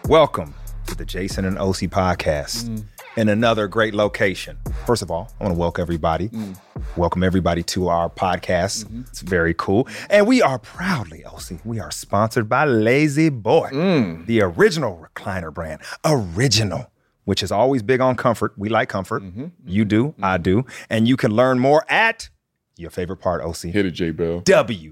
Welcome to the Jason and OC podcast in another great location. First of all, I want to welcome everybody. Welcome everybody to our podcast. It's very cool. And we are proudly, OC, we are sponsored by Lazy Boy, the original recliner brand. Original, which is always big on comfort. We like comfort. You do, I do. And you can learn more at your favorite part, OC. Hit it, J-Bell.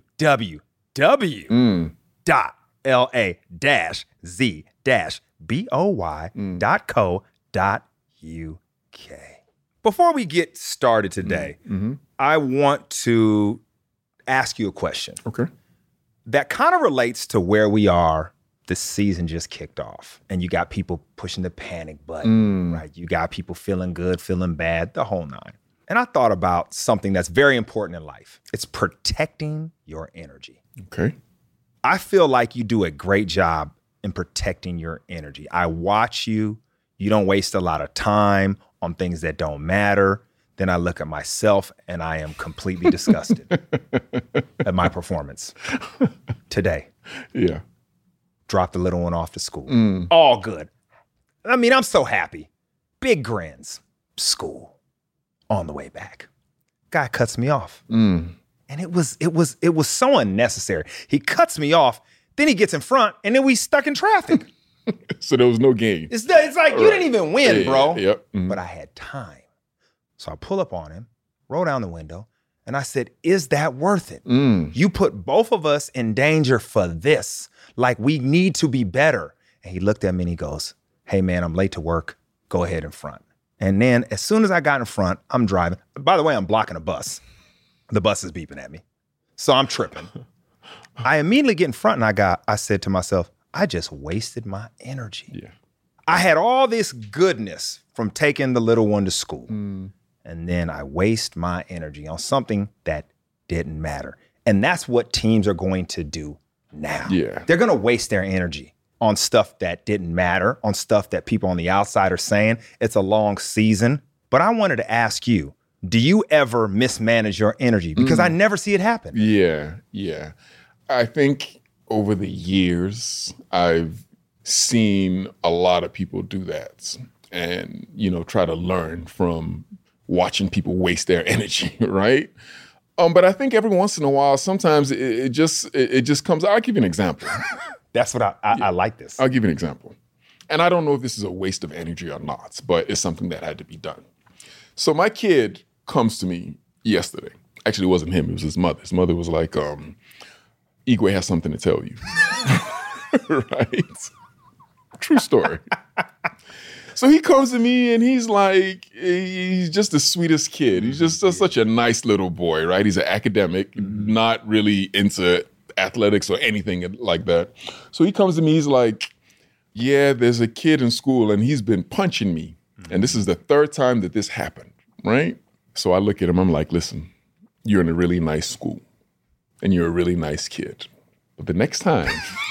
www.la-z-boy.co.uk. Before we get started today, I want to ask you a question. Okay. That kind of relates to where we are. The season just kicked off, and you got people pushing the panic button, right? You got people feeling good, feeling bad, the whole nine. And I thought about something that's very important in life. It's protecting your energy. Okay. I feel like you do a great job in protecting your energy. I watch you. You don't waste a lot of time on things that don't matter. Then I look at myself and I am completely disgusted at my performance today. Yeah. Drop the little one off to school. All good. I mean, I'm so happy. Big grins. School. On the way back. Guy cuts me off. And it was so unnecessary. He cuts me off, then he gets in front, and then we stuck in traffic. So there was no game. It's like you didn't even win, bro. Yep. But I had time. So I pull up on him, roll down the window, and I said, is that worth it? You put both of us in danger for this. Like, we need to be better. And he looked at me and he goes, hey, man, I'm late to work. Go ahead in front. And then as soon as I got in front, I'm driving. By the way, I'm blocking a bus. The bus is beeping at me. So I'm tripping. I immediately get in front and I said to myself, I just wasted my energy. Yeah. I had all this goodness from taking the little one to school. And then I waste my energy on something that didn't matter. And that's what teams are going to do now. Yeah. They're going to waste their energy on stuff that didn't matter, on stuff that people on the outside are saying. It's a long season. But I wanted to ask you, do you ever mismanage your energy? Because I never see it happen. Yeah. I think over the years, I've seen a lot of people do that and, try to learn from watching people waste their energy, right? But I think every once in a while, sometimes it just comes out. I'll give you an example. That's what I like this. I'll give you an example. And I don't know if this is a waste of energy or not, but it's something that had to be done. So my kid comes to me yesterday. Actually, it wasn't him. It was his mother. His mother was like, Igwe has something to tell you. Right? True story. So he comes to me and he's like, he's just the sweetest kid. He's just such a nice little boy, right? He's an academic, not really into athletics or anything like that. So he comes to me, he's like, yeah, there's a kid in school and he's been punching me. And this is the third time that this happened, right? So I look at him, I'm like, listen, you're in a really nice school and you're a really nice kid. But the next time,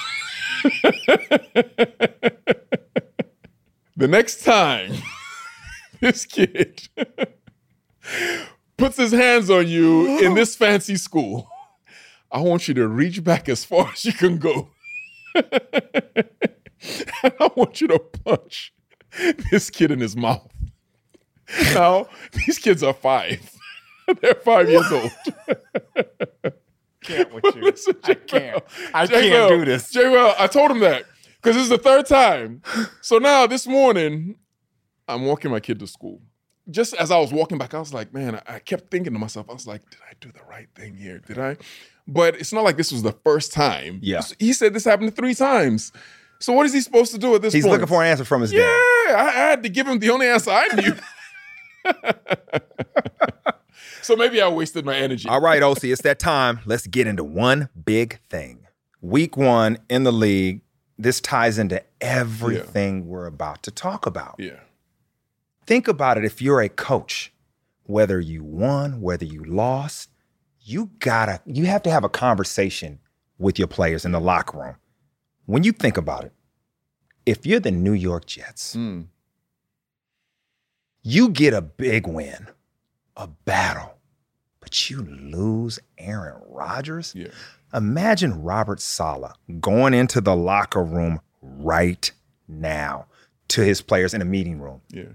this kid puts his hands on you in this fancy school, I want you to reach back as far as you can go. And I want you to punch this kid in his mouth. Now, these kids are 5. They're 5 years old. Can't with you. Listen, I can't do this. J-Well, I told him that because this is the third time. So now this morning, I'm walking my kid to school. Just as I was walking back, I was like, man, I kept thinking to myself, I was like, did I do the right thing here? Did I? But it's not like this was the first time. Yeah. He said this happened 3 times. So what is he supposed to do at this point? He's looking for an answer from his dad. Yeah, I had to give him the only answer I knew. So maybe I wasted my energy. All right, OC, it's that time. Let's get into one big thing. Week 1 in the league. This ties into everything we're about to talk about. Yeah. Think about it. If you're a coach, whether you won, whether you lost, you have to have a conversation with your players in the locker room. When you think about it, if you're the New York Jets, you get a big win, a battle, but you lose Aaron Rodgers. Yeah. Imagine Robert Saleh going into the locker room right now to his players in a meeting room. Yeah.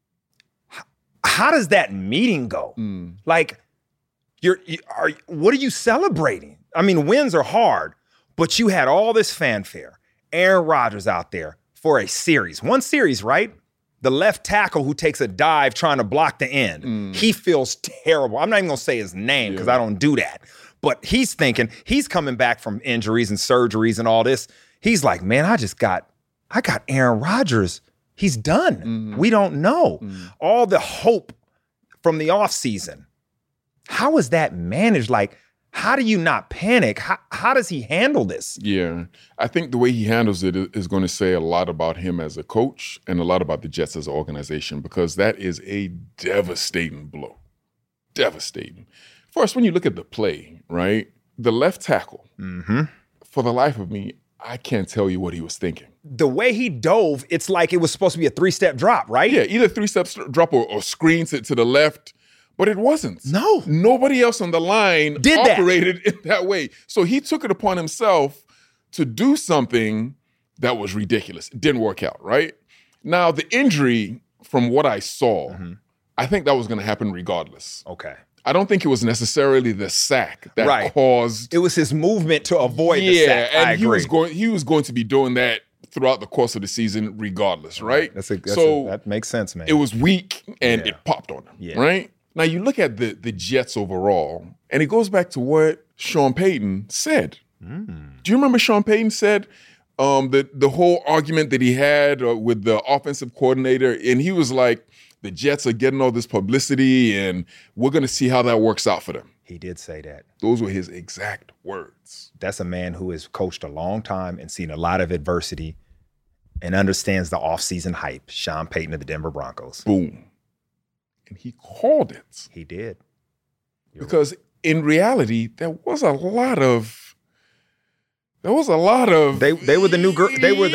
How does that meeting go? Like, what are you celebrating? I mean, wins are hard, but you had all this fanfare. Aaron Rodgers out there for a series. One series, right? The left tackle who takes a dive trying to block the end. He feels terrible. I'm not even going to say his name because I don't do that. But he's thinking, he's coming back from injuries and surgeries and all this. He's like, man, I got Aaron Rodgers. He's done. We don't know. All the hope from the offseason. How is that managed? Like, how do you not panic? How does he handle this? Yeah. I think the way he handles it is going to say a lot about him as a coach and a lot about the Jets as an organization, because that is a devastating blow. Devastating. First, when you look at the play, right? The left tackle, for the life of me, I can't tell you what he was thinking. The way he dove, it's like it was supposed to be a 3-step drop, right? Yeah, either 3-step drop or screen to the left, but it wasn't. No. Nobody else on the line operated in that way. So he took it upon himself to do something that was ridiculous. It didn't work out, right? Now, the injury, from what I saw, I think that was going to happen regardless. Okay. I don't think it was necessarily the sack that caused. It was his movement to avoid the sack. And I agree. he was going to be doing that throughout the course of the season regardless, right? That makes sense, man. It was weak and it popped on him, right? Now you look at the Jets overall, and it goes back to what Sean Payton said. Do you remember Sean Payton said the whole argument that he had with the offensive coordinator, and he was like, the Jets are getting all this publicity, and we're going to see how that works out for them. He did say that. Those were his exact words. That's a man who has coached a long time and seen a lot of adversity and understands the offseason hype. Sean Payton of the Denver Broncos. Boom. And he called it. He did. Because in reality, there was a lot of. They were the new girl. They were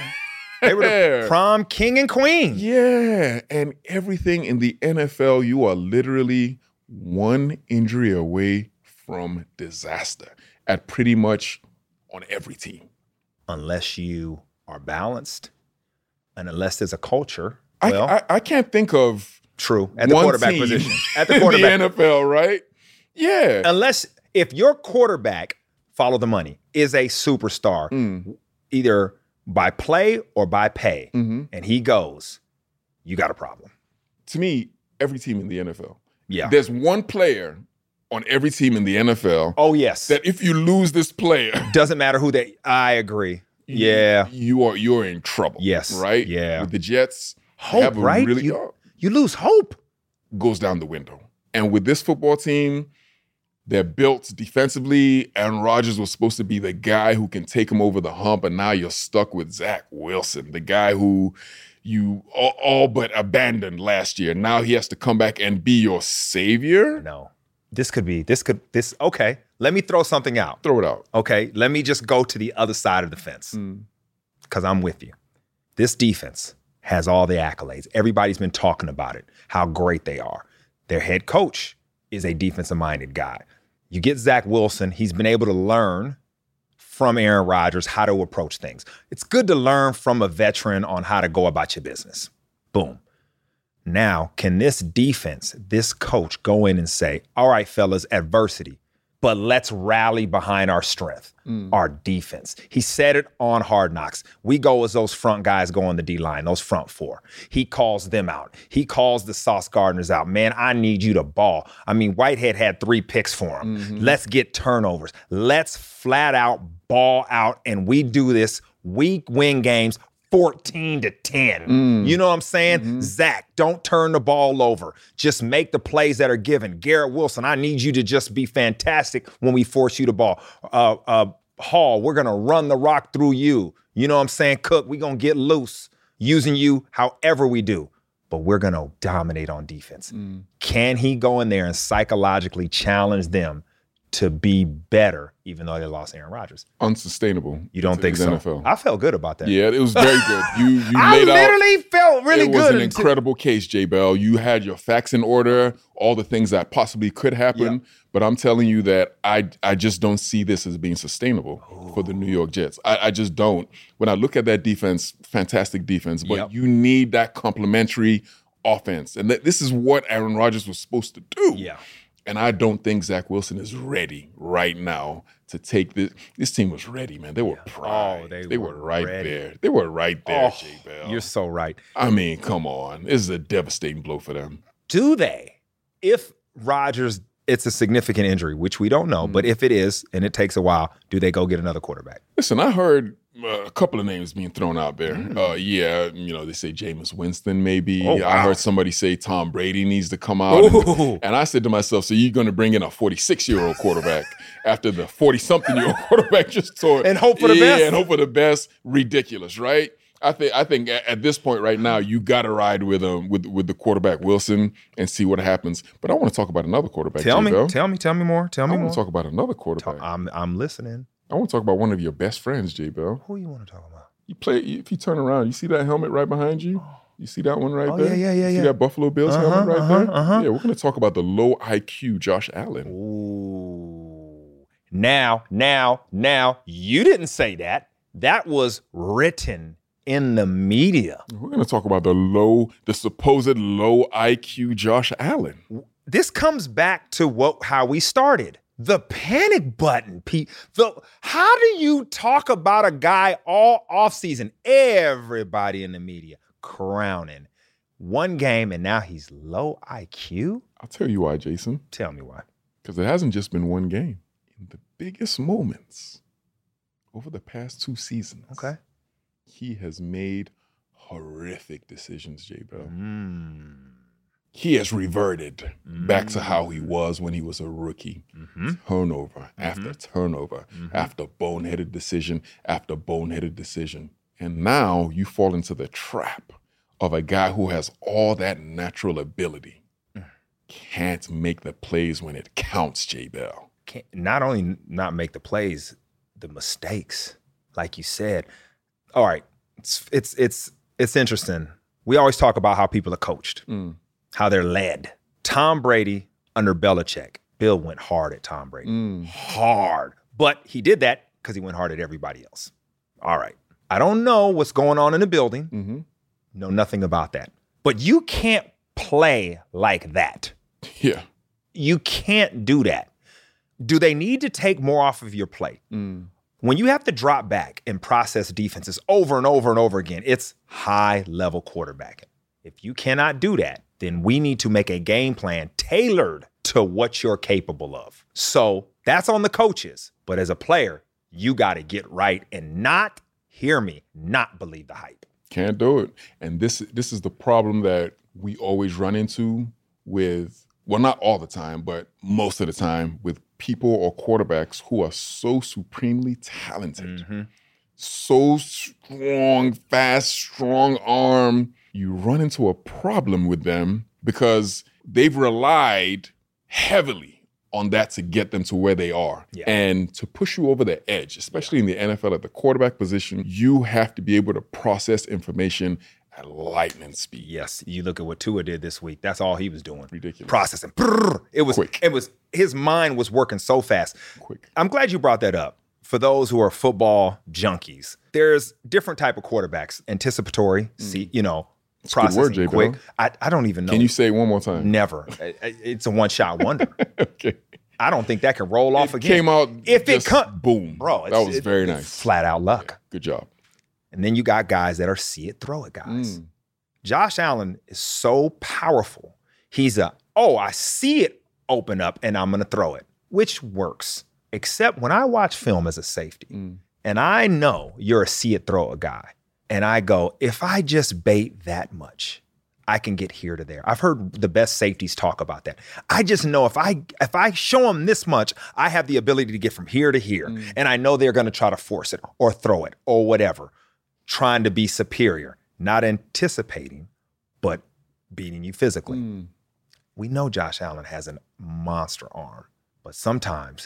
the prom king and queen. Yeah. And everything in the NFL, you are literally one injury away from disaster at pretty much on every team. Unless you are balanced and unless there's a culture. I can't think of true at the quarterback position. At the quarterback. In the NFL, right? Yeah. Unless if your quarterback, follow the money, is a superstar, either by play or by pay, and he goes, you got a problem. To me, every team in the NFL. Yeah. There's one player on every team in the NFL. Oh, yes. That if you lose this player. Doesn't matter who I agree. Yeah. You're in trouble. Yes. Right? Yeah. With the Jets. Hope, right? You lose hope. Goes down the window. And with this football team, they're built defensively. Aaron Rodgers was supposed to be the guy who can take him over the hump, and now you're stuck with Zach Wilson, the guy who you all but abandoned last year. Now he has to come back and be your savior? No. Okay, let me throw something out. Throw it out. Okay, let me just go to the other side of the fence because I'm with you. This defense has all the accolades. Everybody's been talking about it, how great they are. Their head coach is a defensive-minded guy. You get Zach Wilson, he's been able to learn from Aaron Rodgers how to approach things. It's good to learn from a veteran on how to go about your business. Boom. Now, can this defense, this coach go in and say, all right, fellas, adversity, but let's rally behind our strength, our defense. He said it on Hard Knocks. We go as those front guys go on the D-line, those front four. He calls them out. He calls the Sauce Gardners out. Man, I need you to ball. I mean, Whitehead had 3 picks for him. Let's get turnovers. Let's flat out ball out, and we do this. We win games 14-10. You know what I'm saying? Zach, don't turn the ball over. Just make the plays that are given. Garrett Wilson, I need you to just be fantastic when we force you the ball. Hall, we're going to run the rock through you. You know what I'm saying? Cook, we're going to get loose using you however we do. But we're going to dominate on defense. Can he go in there and psychologically challenge them to be better, even though they lost Aaron Rodgers. Unsustainable. You don't think so? NFL. I felt good about that. Yeah, it was very good. You I laid out. literally felt really It good. was an incredible case, J Bell. You had your facts in order, all the things that possibly could happen. Yep. But I'm telling you that I just don't see this as being sustainable for the New York Jets. I just don't. When I look at that defense, fantastic defense, but you need that complementary offense. And this is what Aaron Rodgers was supposed to do. Yeah. And I don't think Zach Wilson is ready right now to take this. This team was ready, man. They were primed. They were right ready. there. They were right there, J Bell. You're so right. I mean, come on. This is a devastating blow for them. Do they? If Rodgers, it's a significant injury, which we don't know, but if it is, and it takes a while, do they go get another quarterback? Listen, I heard a couple of names being thrown out there. They say Jameis Winston maybe. Oh, wow. I heard somebody say Tom Brady needs to come out. And I said to myself, so you're going to bring in a 46-year-old quarterback after the 40-something-year-old quarterback just tore. And hope for the best. Yeah, and hope for the best. Ridiculous, right? I think at this point right now, you got to ride with the quarterback Wilson and see what happens. But I want to talk about another quarterback. Tell me more. I want to talk about another quarterback. I'm listening. I want to talk about one of your best friends, J Bell. Who you want to talk about? If you turn around, you see that helmet right behind you? You see that one right there? Yeah. See that Buffalo Bills helmet right there? Yeah, we're going to talk about the low IQ Josh Allen. Ooh. Now, you didn't say that. That was written in the media. We're going to talk about the supposed low IQ Josh Allen. This comes back to how we started. The panic button, Pete. How do you talk about a guy all offseason? Everybody in the media crowning. One game, and now he's low IQ? I'll tell you why, Jason. Tell me why. Because it hasn't just been one game. In the biggest moments over the past 2 seasons, he has made horrific decisions, J Bell. He has reverted back to how he was when he was a rookie. Turnover after turnover, after boneheaded decision after boneheaded decision. And now you fall into the trap of a guy who has all that natural ability. Can't make the plays when it counts, J Bell. Can't not only not make the plays, the mistakes, like you said. All right, it's interesting. We always talk about how people are coached. How they're led. Tom Brady under Belichick. Bill went hard at Tom Brady. Hard. But he did that because he went hard at everybody else. All right. I don't know what's going on in the building. Know nothing about that. But you can't play like that. Yeah. You can't do that. Do they need to take more off of your plate? When you have to drop back and process defenses over and over and over again, it's high-level quarterbacking. If you cannot do that, then we need to make a game plan tailored to what you're capable of. So that's on the coaches. But as a player, you got to get right and not believe the hype. Can't do it. And this is the problem that we always run into with, well, not all the time, but most of the time with people or quarterbacks who are so supremely talented, so strong, fast, strong arm. You run into a problem with them because they've relied heavily on that to get them to where they are. Yeah. And to push you over the edge, especially in the NFL at the quarterback position, you have to be able to process information at lightning speed. Yes, you look at what Tua did this week. That's all he was doing. Ridiculous. Processing. It was quick. His mind was working so fast. Quick. I'm glad you brought that up. For those who are football junkies, there's different type of quarterbacks. Anticipatory, It's a good word, J. quick. Bell. I don't even know. Can you say it one more time? Never. It's a one-shot wonder. Okay. I don't think that can roll off again. Came out boom. Bro, that was very nice. Flat out luck. Yeah, good job. And then you got guys that are see it, throw it guys. Josh Allen is so powerful. He's I see it open up and I'm going to throw it, which works. Except when I watch film as a safety and I know you're a see it, throw it guy. And I go, if I just bait that much, I can get here to there. I've heard the best safeties talk about that. I just know if I show them this much, I have the ability to get from here to here. And I know they're going to try to force it or throw it or whatever, trying to be superior, not anticipating, but beating you physically. We know Josh Allen has a monster arm, but sometimes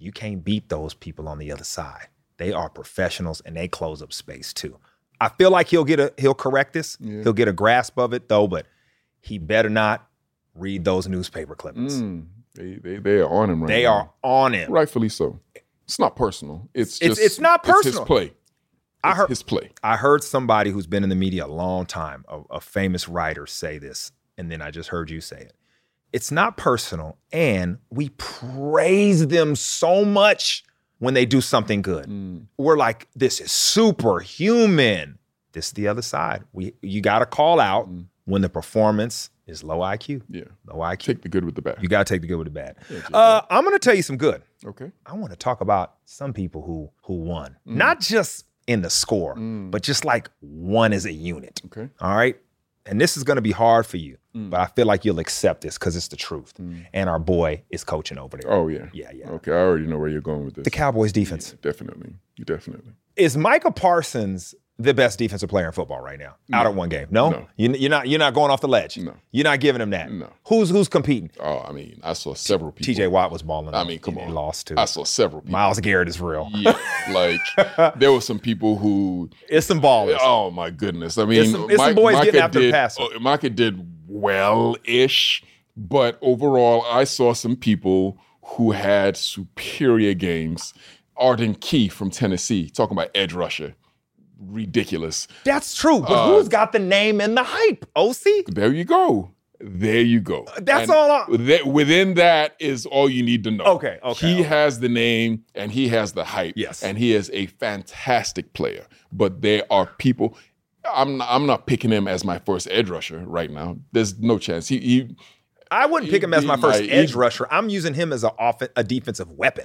You can't beat those people on the other side. They are professionals and they close up space too. I feel like he'll correct this. Yeah. He'll get a grasp of it though, but he better not read those newspaper clippings. They are on him right now. They are on him. Rightfully so. It's not personal. It's not personal. It's his play. His play. I heard somebody who's been in the media a long time, a famous writer, say this, and then I just heard you say it. It's not personal, and we praise them so much when they do something good. We're like, this is superhuman. This is the other side. You got to call out when the performance is low IQ. Yeah. Low IQ. Take the good with the bad. You got to take the good with the bad. Yeah, I'm going to tell you some good. Okay. I want to talk about some people who won. Not just in the score, but just like one as a unit. Okay. All right? And this is going to be hard for you, but I feel like you'll accept this because it's the truth. And our boy is coaching over there. Oh, yeah. Yeah. Okay, I already know where you're going with this. The Cowboys defense. Yeah, definitely. Is Micah Parsons the best defensive player in football right now? Out of one game? No? You're not going off the ledge? No. You're not giving him that? No. Who's competing? Oh, I mean, I saw several people. TJ Watt was balling. I mean, come on. He lost too. I saw several people. Myles Garrett is real. Yeah, like there were some people who. It's some ballers. Oh my goodness! I mean, it's some boys getting after the passer. Micah did well-ish, but overall, I saw some people who had superior games. Arden Key from Tennessee, talking about edge rusher. Ridiculous. That's true, but who's got the name and the hype, OC? There you go. That's all. Within that is all you need to know. Okay. He has the name and he has the hype. Yes. And he is a fantastic player. But there are people. I'm not picking him as my first edge rusher right now. There's no chance. I wouldn't pick him as my first edge rusher. I'm using him as a defensive weapon.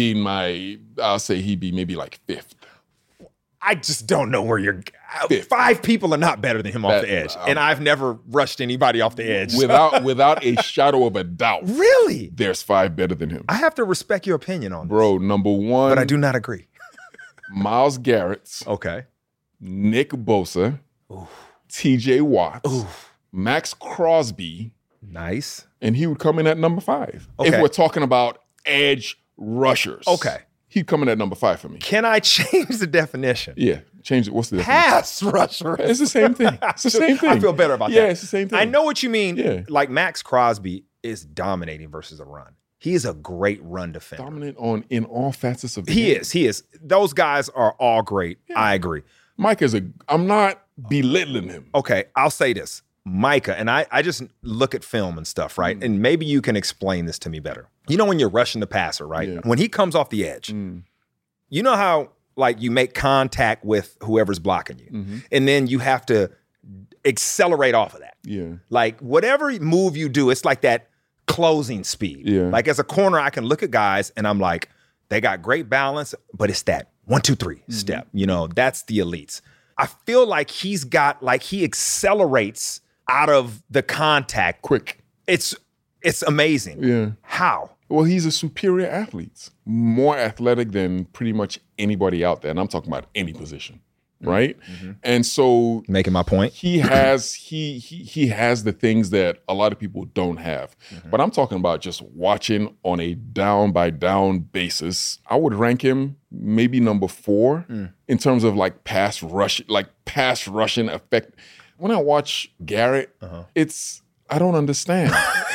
I'll say he'd be maybe like fifth. I just don't know where you're. 5 people are not better than him off the edge, and I've never rushed anybody off the edge. Without a shadow of a doubt. Really? There's 5 better than him. I have to respect your opinion on this. Bro, number 1. But I do not agree. Myles Garrett. Okay. Nick Bosa. Oof. TJ Watt. Oof. Max Crosby. Nice. And he would come in at number 5. Okay. If we're talking about edge rushers. Okay. He'd come in at number 5 for me. Can I change the definition? Yeah, change it. What's the definition? Pass rusher. It's the same thing. It's the same thing. I feel better about that. Yeah, it's the same thing. I know what you mean. Yeah. Like Max Crosby is dominating versus a run. He is a great run defender. Dominant in all facets of the game. He is. Those guys are all great. Yeah. I agree. Mike I'm not belittling him. Okay, I'll say this. Micah, and I just look at film and stuff, right? And maybe you can explain this to me better. You know when you're rushing the passer, right? Yeah. When he comes off the edge, you know how like you make contact with whoever's blocking you, and then you have to accelerate off of that. Yeah. Like whatever move you do, it's like that closing speed. Yeah. Like as a corner, I can look at guys and I'm like, they got great balance, but it's that 1, 2, 3 step. You know, that's the elites. I feel like he accelerates out of the contact quick. It's amazing. Yeah. How? Well, he's a superior athlete, more athletic than pretty much anybody out there, and I'm talking about any position, right? And so, making my point, he has he has the things that a lot of people don't have. But I'm talking about just watching on a down by down basis. I would rank him maybe number 4 in terms of like pass rushing effect. When I watch Garrett, I don't understand.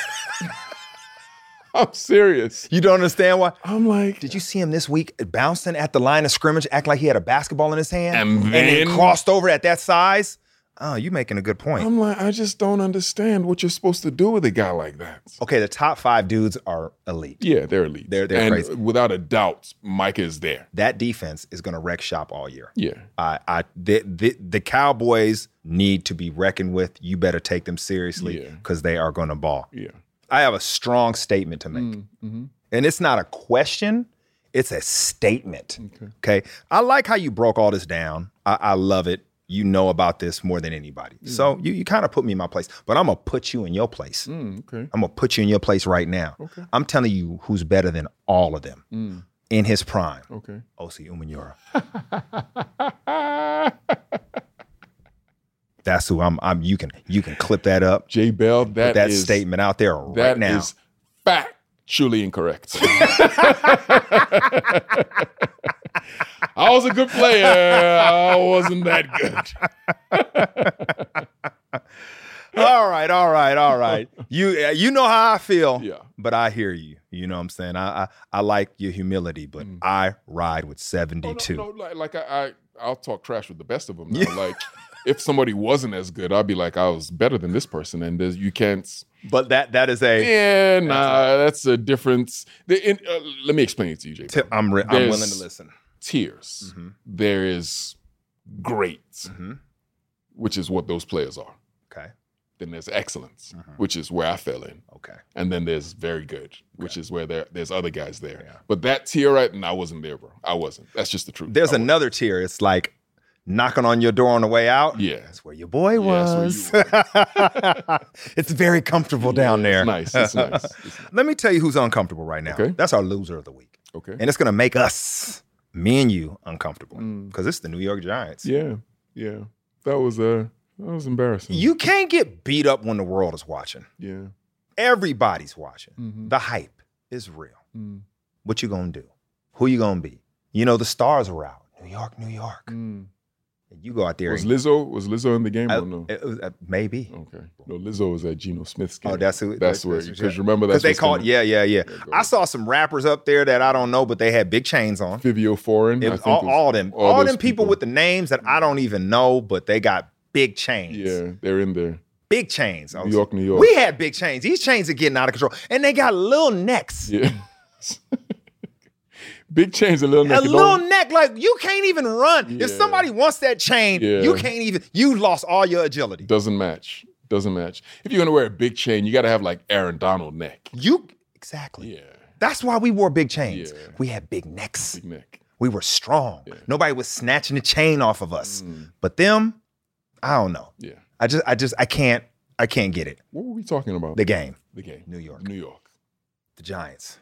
I'm serious. You don't understand why? I'm like, did you see him this week bouncing at the line of scrimmage, act like he had a basketball in his hand, and then crossed over at that size? Oh, you're making a good point. I'm like, I just don't understand what you're supposed to do with a guy like that. Okay, the top 5 dudes are elite. Yeah, they're elite. They're and crazy. Without a doubt, Micah is there. That defense is going to wreck shop all year. Yeah. The Cowboys need to be reckoned with. You better take them seriously because they are going to ball. Yeah. I have a strong statement to make. And it's not a question, it's a statement. Okay. I like how you broke all this down. I love it. You know about this more than anybody. So you kind of put me in my place, but I'm going to put you in your place. I'm going to put you in your place right now. Okay. I'm telling you who's better than all of them in his prime. Okay. Osi Umenyiora. That's who I'm. You can clip that up. J Bell, that statement out there right now. That is fact. Truly incorrect. I was a good player. I wasn't that good. All right. You know how I feel. Yeah. But I hear you. You know what I'm saying? I like your humility, but I ride with 72. No, I'll talk trash with the best of them now. Yeah. Like, if somebody wasn't as good, I'd be like, I was better than this person, and you can't. But that is a that's a difference. Let me explain it to you, Jay. I'm willing to listen. Tiers. Mm-hmm. There is great, which is what those players are. Okay. Then there's excellence, which is where I fell in. Okay. And then there's very good, which is where there's other guys there. Yeah. But that tier, I wasn't there, bro. I wasn't. That's just the truth. There's another tier. It's like knocking on your door on the way out. Yeah. That's where your boy was. It's very comfortable down there. It's nice. Let me tell you who's uncomfortable right now. Okay. That's our loser of the week. Okay. And it's going to make us, me and you, uncomfortable because it's the New York Giants. Yeah. That was embarrassing. You can't get beat up when the world is watching. Yeah. Everybody's watching. The hype is real. What you gonna do? Who you gonna be? You know, the stars are out. New York. You go out there. Was Lizzo in the game or no? Maybe. Okay. No, Lizzo was at Geno Smith's game. Oh, that's who. That's where. Because remember that's they called. Yeah. I saw some rappers up there that I don't know, but they had big chains on. Fivio Foreign. All them people with the names that I don't even know, but they got big chains. Yeah, they're in there. Big chains. New York. We had big chains. These chains are getting out of control, and they got little necks. Yeah. Big chains, a little neck. A little neck, like you can't even run. Yeah. If somebody wants that chain, you can't even. You lost all your agility. Doesn't match. If you're gonna wear a big chain, you got to have like Aaron Donald neck. Exactly. Yeah. That's why we wore big chains. Yeah. We had big necks. Big neck. We were strong. Yeah. Nobody was snatching the chain off of us. But them, I don't know. Yeah. I can't get it. What were we talking about? The game. New York. The Giants.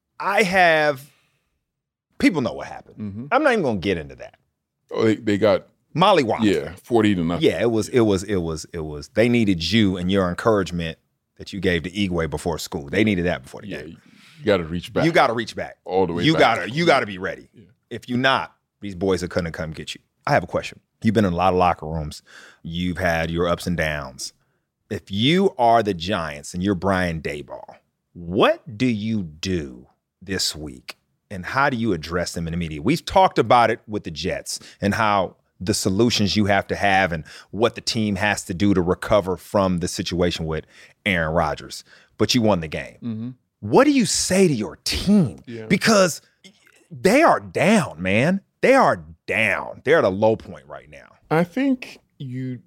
People know what happened. I'm not even gonna get into that. Oh, they got mollywopped. Yeah, 40-0. Yeah, it was. They needed you and your encouragement that you gave to Igwe before school. They needed that before the game. You got to reach back. You got to reach back all the way. You got to be ready. Yeah. If you're not, these boys are gonna come get you. I have a question. You've been in a lot of locker rooms. You've had your ups and downs. If you are the Giants and you're Brian Daboll, what do you do this week? And how do you address them in the media? We've talked about it with the Jets and how the solutions you have to have and what the team has to do to recover from the situation with Aaron Rodgers. But you won the game. What do you say to your team? Yeah. Because they are down, man. They are down. They're at a low point right now. I think in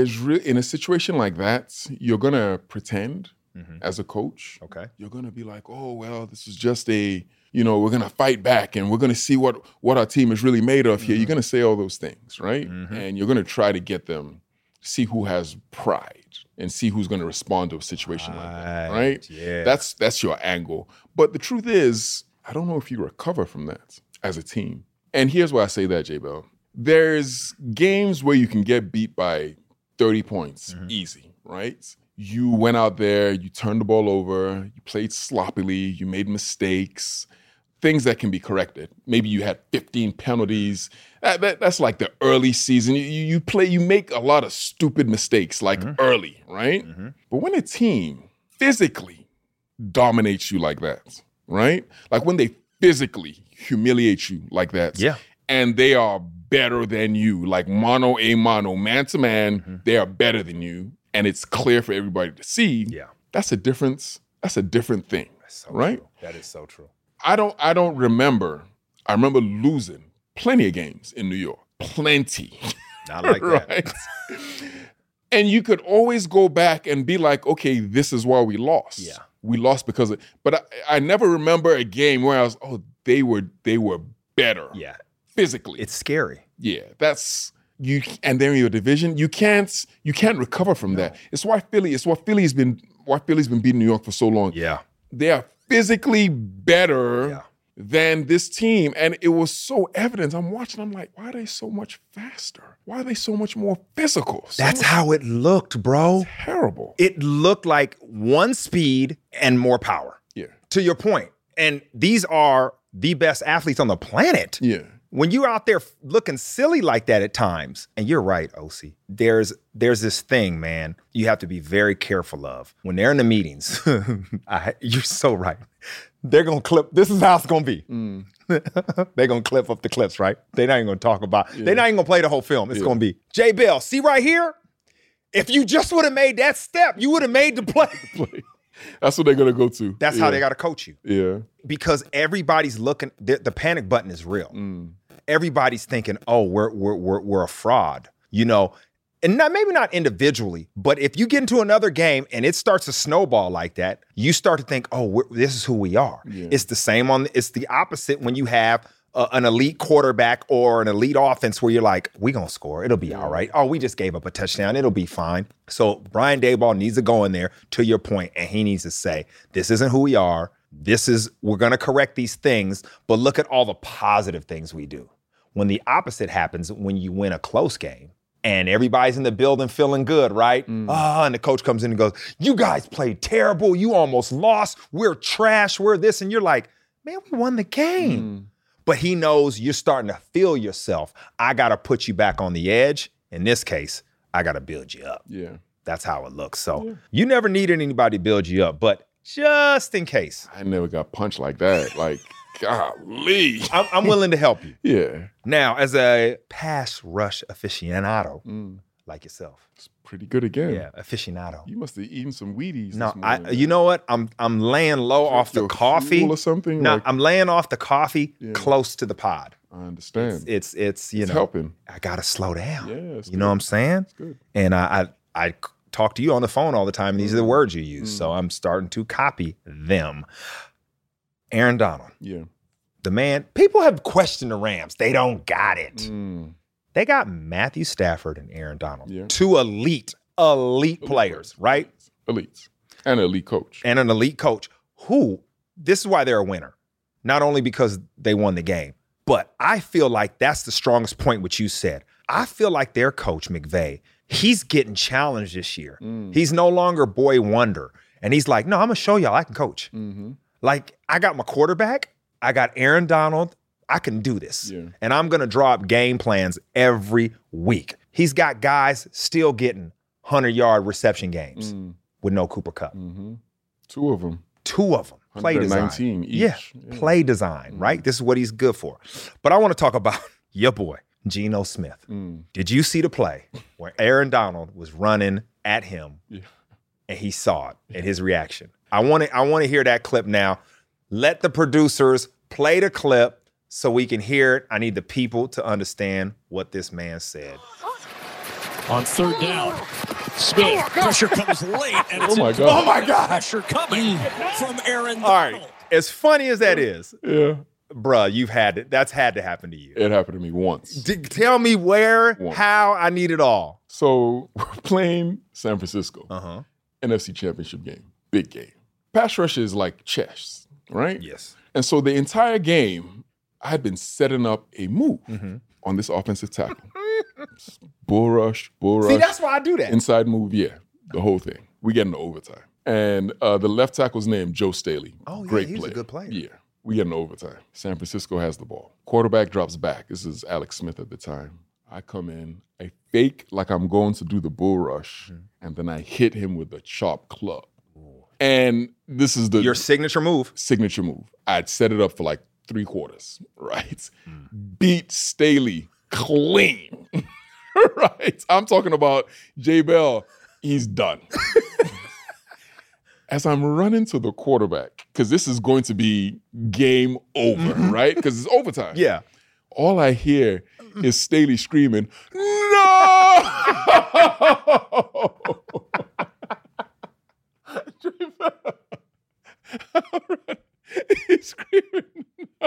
a situation like that, you're going to pretend as a coach. Okay. You're going to be like, oh, well, this is just we're going to fight back and we're going to see what our team is really made of here. You're going to say all those things, right? And you're going to try to get them, see who has pride and see who's going to respond to a situation like that, right? Yeah. That's your angle. But the truth is, I don't know if you recover from that as a team. And here's why I say that, J-Bell. There's games where you can get beat by 30 points easy, right? You went out there, you turned the ball over, you played sloppily, you made mistakes, things that can be corrected. Maybe you had 15 penalties. That's like the early season. You make a lot of stupid mistakes, like early, right? But when a team physically dominates you like that, right? Like when they physically humiliate you like that, and they are better than you, like mano a mano, man to man, they are better than you. And it's clear for everybody to see. Yeah. That's a different thing. That's so right? True. That is so true. I don't remember. I remember losing plenty of games in New York. Plenty. Not like that. Right? And you could always go back and be like, okay, this is why we lost. Yeah. We lost because but I never remember a game where I was, they were better. Yeah. Physically. It's scary. Yeah. That's and they're in your division. You can't recover from that. It's why Philly's been beating New York for so long. Yeah. They are physically better than this team. And it was so evident. I'm watching, I'm like, why are they so much faster? Why are they so much more physical? That's how it looked, bro. Terrible. It looked like one speed and more power. Yeah. To your point, and these are the best athletes on the planet. Yeah. When you're out there looking silly like that at times, and you're right, OC, there's this thing, man, you have to be very careful of. When they're in the meetings, you're so right. They're going to clip. This is how it's going to be. They're going to clip up the clips, right? They're not even going to talk about, they're not even going to play the whole film. It's going to be, Jay Bell, see right here? If you just would have made that step, you would have made the play. That's what they're going to go to. That's how they got to coach you. Yeah. Because everybody's looking, the panic button is real. Everybody's thinking, oh, we're a fraud, you know, and maybe not individually, but if you get into another game and it starts to snowball like that, you start to think, oh, this is who we are. Yeah. It's the same it's the opposite when you have an elite quarterback or an elite offense where you're like, we gonna score, it'll be all right. Oh, we just gave up a touchdown, it'll be fine. So Brian Daboll needs to go in there, to your point, and he needs to say, this isn't who we are. We're going to correct these things, but look at all the positive things we do. When the opposite happens, when you win a close game and everybody's in the building feeling good, right? And the coach comes in and goes, you guys played terrible. You almost lost. We're trash. We're this. And you're like, man, we won the game. But he knows you're starting to feel yourself. I got to put you back on the edge. In this case, I got to build you up. Yeah. That's how it looks. So you never needed anybody to build you up, but just in case. I never got punched like that. Like, golly. I'm willing to help you. Yeah. Now, as a pass rush aficionado, like yourself. It's pretty good again. Yeah, aficionado. You must have eaten some Wheaties. No, you know what? I'm laying low off the coffee. Or something? No, I'm laying off the coffee close to the pod. I understand. It's it's helping. I gotta slow down. Yeah, you know what I'm saying? It's good. And I talk to you on the phone all the time, and these are the words you use. So I'm starting to copy them. Aaron Donald. Yeah. The man, people have questioned the Rams. They don't got it. They got Matthew Stafford and Aaron Donald. Yeah. Two elite players, right? Elites. And an elite coach. And an elite coach who, this is why they're a winner. Not only because they won the game, but I feel like that's the strongest point which you said. I feel like their coach, McVay, he's getting challenged this year. He's no longer boy wonder. And he's like, no, I'm going to show y'all I can coach. Like, I got my quarterback. I got Aaron Donald. I can do this. Yeah. And I'm going to draw up game plans every week. He's got guys still getting 100-yard reception games with no Cooper Kupp. Two of them. Play design. Each. Yeah, play design, right? This is what he's good for. But I want to talk about your boy, Geno Smith. Did you see the play where Aaron Donald was running at him and he saw it and his reaction? I want to hear that clip now. Let the producers play the clip so we can hear it. I need the people to understand what this man said. On third down, Smith, pressure comes late, and it's oh my God. Pressure coming from Aaron Donald. All right, as funny as that is, bruh, that's had to happen to you. It happened to me once. Tell me how, I need it all. So we're playing San Francisco, NFC Championship game, big game. Pass rush is like chess, right? Yes. And so the entire game, I had been setting up a move on this offensive tackle. Bull rush. See, that's why I do that. Inside move, the whole thing. We get into overtime. And the left tackle's named Joe Staley. Oh, yeah, Great he's player. a good player. Yeah, we get into overtime. San Francisco has the ball. Quarterback drops back. This is Alex Smith at the time. I come in, I fake like I'm going to do the bull rush, and then I hit him with a chop club. And this is your signature move. Signature move. I'd set it up for like 3 quarters, right? Beat Staley clean, right? I'm talking about Jay Bell. He's done. As I'm running to the quarterback, because this is going to be game over, right? Because it's overtime. Yeah. All I hear is Staley screaming, no! He's screaming, no.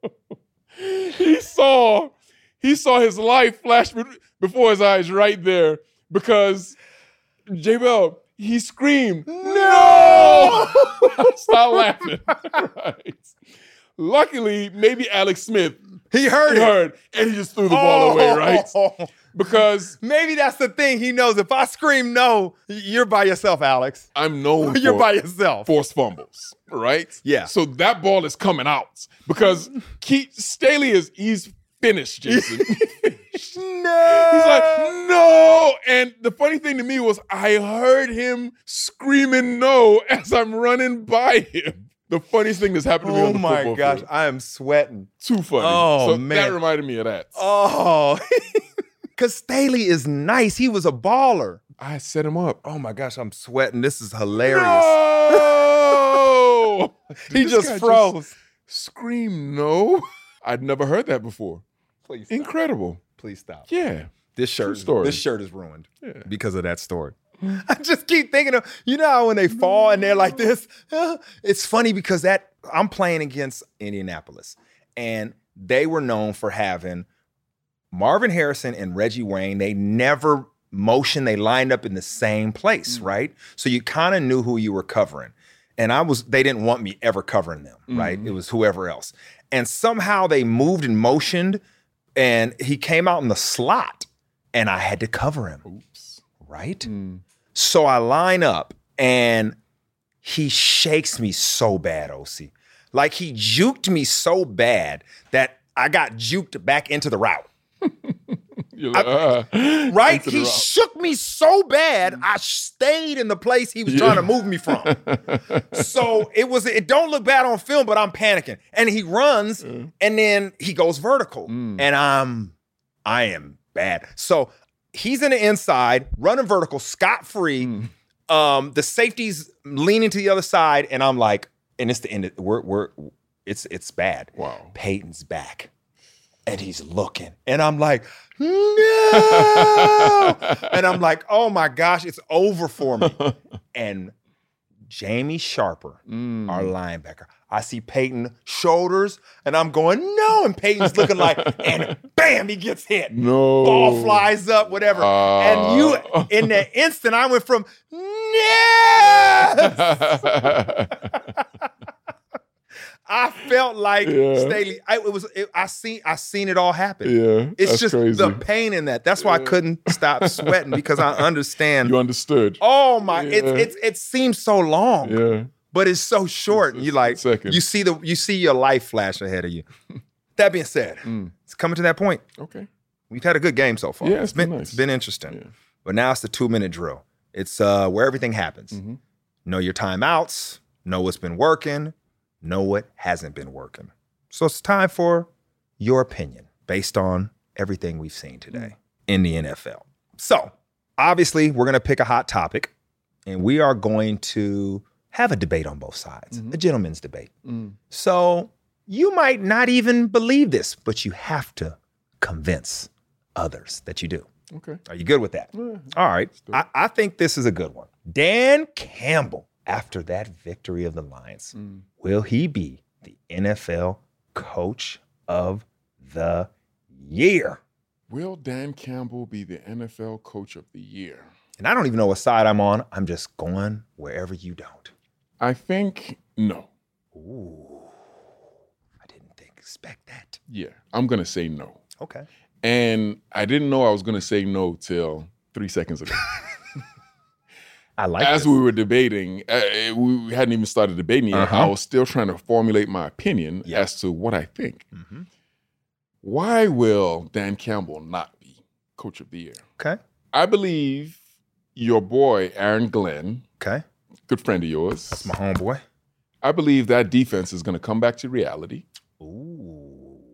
He saw his life flash before his eyes right there because Jay Bell, he screamed, no! Stop laughing. Right. Luckily, maybe Alex Smith, he heard, and he just threw the ball away, right? Because maybe that's the thing. He knows if I scream no, you're by yourself, Alex. I'm known You're by yourself. Forced fumbles, right? Yeah. So that ball is coming out because Staley he's finished, Jason. No. He's like, no. And the funny thing to me was I heard him screaming no as I'm running by him. The funniest thing that's happened to me on the football field. Oh my gosh, I am sweating. Too funny. Oh, so man. That reminded me of that. Oh, because Staley is nice. He was a baller. I set him up. Oh my gosh, I'm sweating. This is hilarious. No! He just froze. Scream no? I'd never heard that before. Please stop. Incredible. Please stop. Yeah. This shirt is ruined because of that story. I just keep thinking of, you know how when they fall and they're like this? It's funny because I'm playing against Indianapolis, and they were known for having Marvin Harrison and Reggie Wayne. They never motioned. They lined up in the same place, right? So you kind of knew who you were covering. And they didn't want me ever covering them, right? It was whoever else. And somehow they moved and motioned, and he came out in the slot, and I had to cover him. Oops. Right? So I line up, and he shakes me so bad, OC. Like he juked me so bad that I got juked back into the route. You're like, Right? He shook me so bad, I stayed in the place he was trying to move me from. So it don't look bad on film, but I'm panicking. And he runs, and then he goes vertical. And I am bad. So he's in the inside, running vertical, scot-free. The safety's leaning to the other side, and I'm like, and it's the end. It's bad. Wow. Peyton's back. And he's looking. And I'm like, no. And I'm like, oh my gosh, it's over for me. And Jamie Sharper, our linebacker, I see Peyton shoulders, and I'm going, no. And Peyton's looking like, and bam, he gets hit. No. Ball flies up, whatever. And in the instant, I went from, yes! I felt like Staley. I seen it all happen. Yeah, it's just crazy. the pain in that. That's why I couldn't stop sweating because I understand. You understood. Oh my! It seems so long. Yeah, but it's so short. And you like second. you see your life flash ahead of you. That being said, it's coming to that point. Okay, we've had a good game so far. Yeah, it's been nice. It's been interesting. Yeah. But now it's the 2-minute drill. It's where everything happens. Know your timeouts. Know what's been working. Know what hasn't been working. So it's time for your opinion based on everything we've seen today in the NFL. So obviously we're going to pick a hot topic, and we are going to have a debate on both sides, a gentleman's debate. So you might not even believe this, but you have to convince others that you do. Okay. Are you good with that? All right. I think this is a good one. Dan Campbell, after that victory of the Lions, will he be the NFL Coach of the Year? Will Dan Campbell be the NFL Coach of the Year? And I don't even know what side I'm on. I'm just going wherever you don't. I think no. Ooh, I didn't expect that. Yeah, I'm going to say no. Okay. And I didn't know I was going to say no till 3 seconds ago. I like As this. we were debating, we hadn't even started debating yet. I was still trying to formulate my opinion as to what I think. Why will Dan Campbell not be Coach of the Year? Okay. I believe your boy, Aaron Glenn, Okay. good friend of yours. That's my homeboy. I believe that defense is going to come back to reality. Ooh.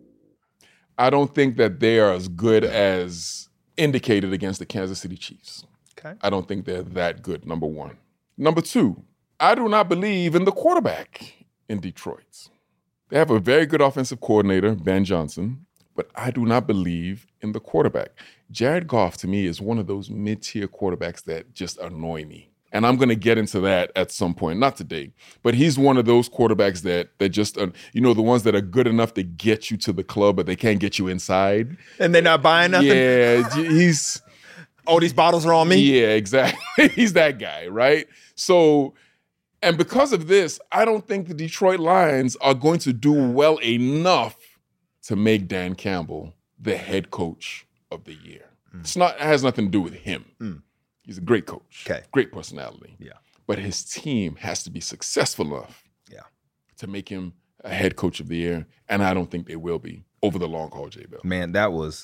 I don't think that they are as good as indicated against the Kansas City Chiefs. Okay. I don't think they're that good, number one. Number two, I do not believe in the quarterback in Detroit. They have a very good offensive coordinator, Ben Johnson, but I do not believe in the quarterback. Jared Goff, to me, is one of those mid-tier quarterbacks that just annoy me. And I'm going to get into that at some point, not today. But he's one of those quarterbacks that just, the ones that are good enough to get you to the club, but they can't get you inside. And they're not buying nothing? Yeah, he's... Oh, these bottles are on me? Yeah, exactly. He's that guy, right? So, and because of this, I don't think the Detroit Lions are going to do well enough to make Dan Campbell the head coach of the year. It has nothing to do with him. He's a great coach. Okay. Great personality. Yeah. But his team has to be successful enough to make him a head coach of the year, and I don't think they will be over the long haul, J. Bell. Man, that was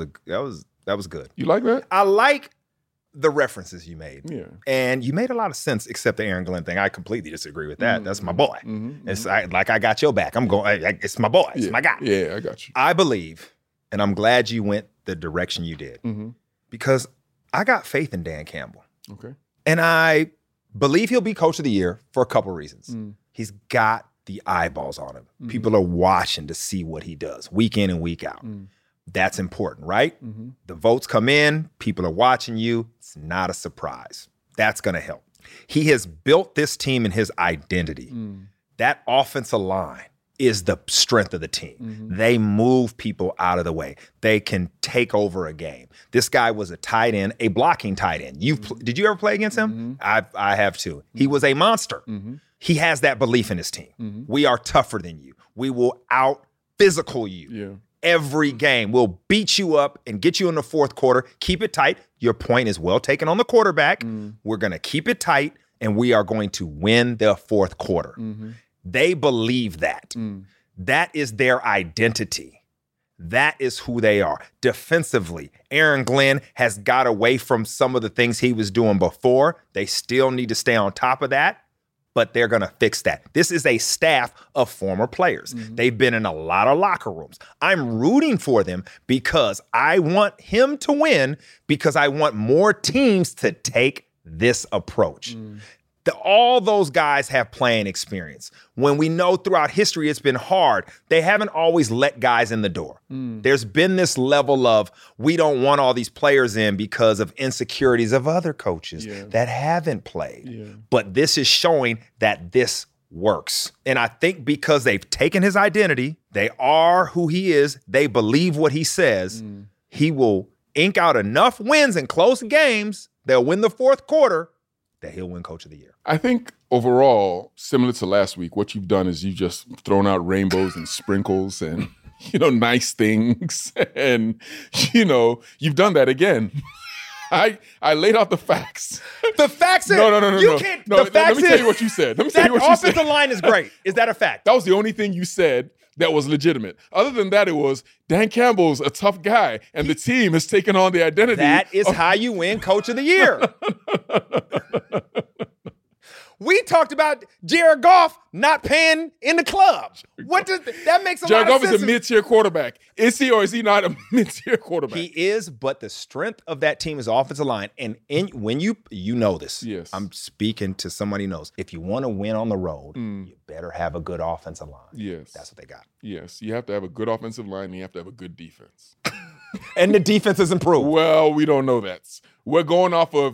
good. You like that? I like the references you made. Yeah. And you made a lot of sense, except the Aaron Glenn thing. I completely disagree with that. That's my boy. It's like I got your back. I'm going. It's my boy. It's my guy. Yeah, I got you. I believe, and I'm glad you went the direction you did, because I got faith in Dan Campbell. Okay. And I believe he'll be coach of the year for a couple reasons. He's got the eyeballs on him. People are watching to see what he does week in and week out. That's important, right? The votes come in, people are watching you. It's not a surprise. That's going to help. He has built this team in his identity. That offensive line is the strength of the team. They move people out of the way. They can take over a game. This guy was a tight end, a blocking tight end. Did you ever play against him? I have too. He was a monster. He has that belief in his team. We are tougher than you. We will out physical you. Every game. We'll beat you up and get you in the fourth quarter. Keep it tight. Your point is well taken on the quarterback. We're going to keep it tight, and we are going to win the fourth quarter. They believe that. That is their identity. That is who they are. Defensively, Aaron Glenn has got away from some of the things he was doing before. They still need to stay on top of that, but they're going to fix that. This is a staff of former players. They've been in a lot of locker rooms. I'm rooting for them because I want him to win, because I want more teams to take this approach. All those guys have playing experience. When we know throughout history it's been hard, they haven't always let guys in the door. There's been this level of, we don't want all these players in because of insecurities of other coaches that haven't played. But this is showing that this works. And I think because they've taken his identity, they are who he is, they believe what he says, he will ink out enough wins in close games, they'll win the fourth quarter, that he'll win Coach of the Year. I think overall, similar to last week, what you've done is you've just thrown out rainbows and sprinkles and, nice things. And, you've done that again. I laid out the facts. The facts? No. You can't. No, the facts let me tell you what you said. That offensive line is great. Is that a fact? That was the only thing you said that was legitimate. Other than that, it was Dan Campbell's a tough guy, and the team has taken on the identity. That is how you win Coach of the Year. We talked about Jared Goff not paying in the club. What does that makes a lot of sense? Jared Goff is a mid-tier quarterback. Is he or is he not a mid-tier quarterback? He is, but the strength of that team is offensive line. And when you know this. Yes. I'm speaking to somebody who knows. If you want to win on the road, you better have a good offensive line. Yes. That's what they got. Yes. You have to have a good offensive line and you have to have a good defense. And the defense has improved. Well, we don't know that. We're going off of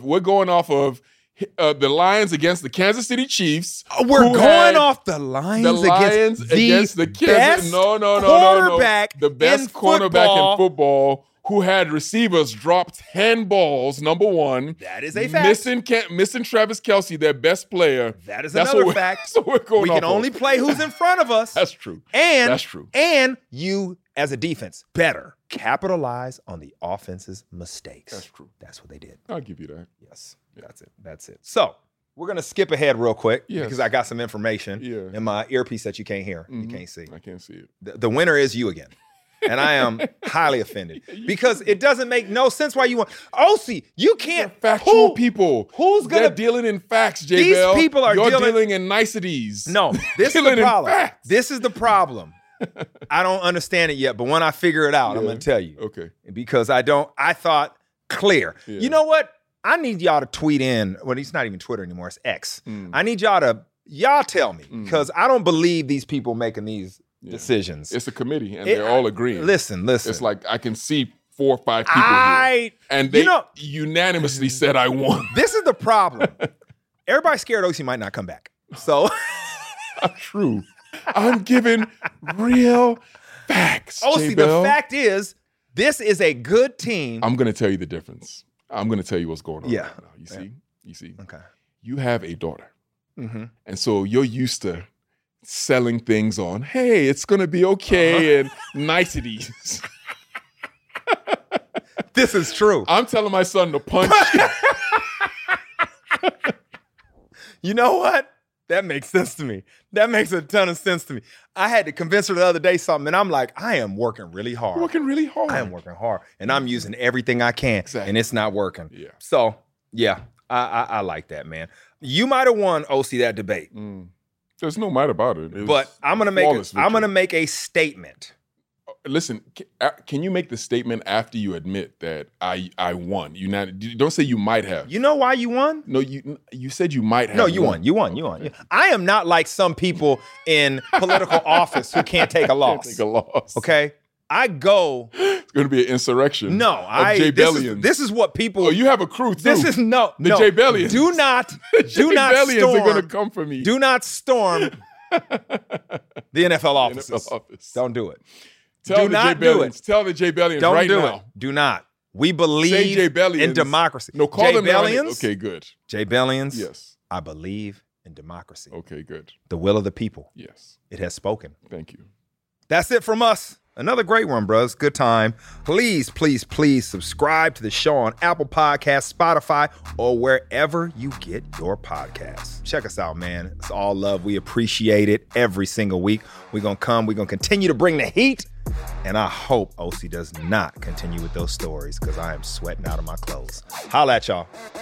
the Lions against the Kansas City Chiefs. We're going off the Lions against the Kansas. No. Quarterback the best cornerback in football, who had receivers drop 10 balls, number one. That is a fact. Missing Travis Kelce, their best player. That is another fact. So we're going we can only play who's in front of us. That's true. That's true. And you, as a defense, better capitalize on the offense's mistakes. That's true. That's what they did. I'll give you that. Yes. That's it. So we're going to skip ahead real quick because I got some information in my earpiece that you can't hear. You can't see. I can't see it. The winner is you again. And I am highly offended because it doesn't make no sense why you want. OC, you can't. Factual people. Who's going to. They're dealing in facts, J. These Bell. people are dealing in niceties. No, this is the problem. This is the problem. I don't understand it yet, but when I figure it out, I'm going to tell you. Okay. Because I thought clear. Yeah. You know what? I need y'all to tweet in. Well, it's not even Twitter anymore. It's X. I need y'all tell me because I don't believe these people making these decisions. It's a committee and they're all agreeing. Listen. It's like I can see 4 or 5 people here. And they unanimously said I won. This is the problem. Everybody's scared OC might not come back. So true. I'm giving real facts. OC, the fact is, this is a good team. I'm going to tell you the difference. I'm going to tell you what's going on right now. You see? Okay. You have a daughter. And so you're used to selling things on, hey, it's going to be okay, and niceties. This is true. I'm telling my son to punch. You know what? That makes sense to me. That makes a ton of sense to me. I had to convince her the other day something, and I'm like, I am working really hard. Working really hard. I am working hard, and I'm using everything I can, and it's not working. Yeah. So, yeah, I like that, man. You might have won, OC, that debate. There's no might about it. But I'm gonna make a statement. Listen, can you make the statement after you admit that I won? You don't say you might have. You know why you won? No, you said you might have. No, you won. You won. I am not like some people in political office who can't take a loss. Can't take a loss. Okay? I go. It's going to be an insurrection. No, Jay Bellians. This is what people. Oh, you have a crew too. This is the Jay Bellians. Do not Bellians storm. are going to come for me. Do not storm the NFL offices. Don't do it. Tell the Jay Bellians right now. Don't do it. Do not. We believe in democracy. No, call Jay them Bellians. Okay, good. Jay Bellians. Yes. I believe in democracy. Okay, good. The will of the people. Yes. It has spoken. Thank you. That's it from us. Another great one, bros. Good time. Please, please, please subscribe to the show on Apple Podcasts, Spotify, or wherever you get your podcasts. Check us out, man. It's all love. We appreciate it every single week. We're going to continue to bring the heat. And I hope OC does not continue with those stories because I am sweating out of my clothes. Holla at y'all.